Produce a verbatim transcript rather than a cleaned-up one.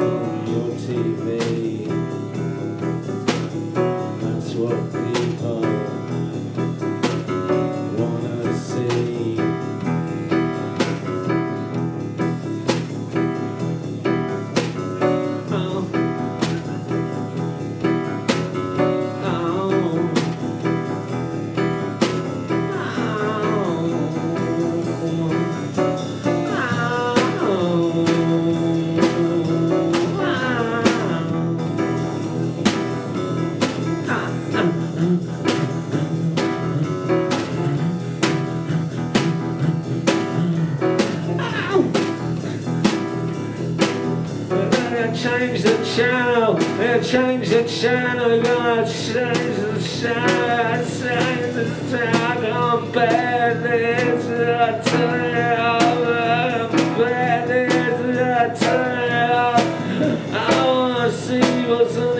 on your T V. That's what people wanna see. Oh. Oh. Change the channel, change the channel, gonna change the channel, change the channel, I'm bad, it's a turn off, I'm bad, it's a turn off, I wanna see what's